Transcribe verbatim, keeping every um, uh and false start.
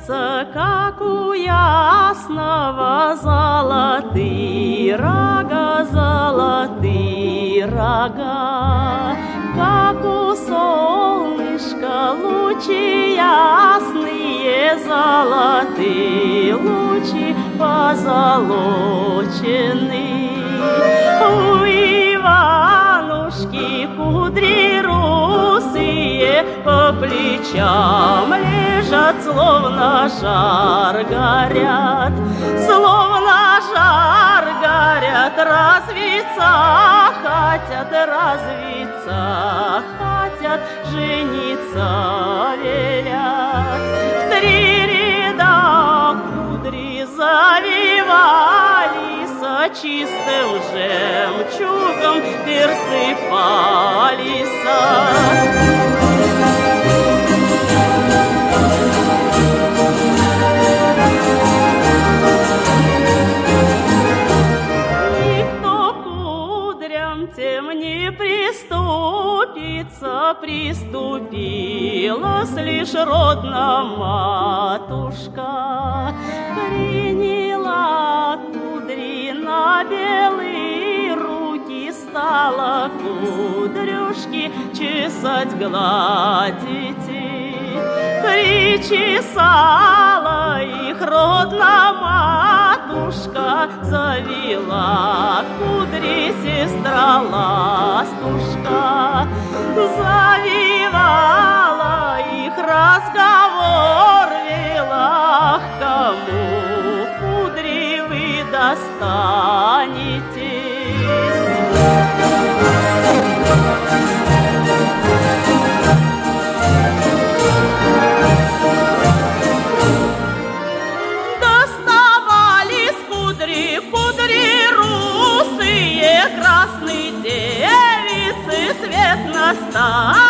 Ложатся, как у ясного, золотые рога, золотые рога, как у солнышка лучи ясные, золотые лучи позолочены. У Иванушки кудри русые по плечам лежат, словно жар горят, словно жар горят, развиться хотят, развиться хотят, жениться велят. В три ряда кудри завивались, чистым жемчугом персыпались. Никто кудрям тем не приступится, приступилась лишь родная матушка, приняла кудри на белые руки, стала кудрюшки чесать, гладить. Причесала их родная матушка, завела кудри сестра ластушка, завивала их, разговор вела, кому кудри вы достанетесь. Доставались кудри, кудри русые, красные девицы, свет настал.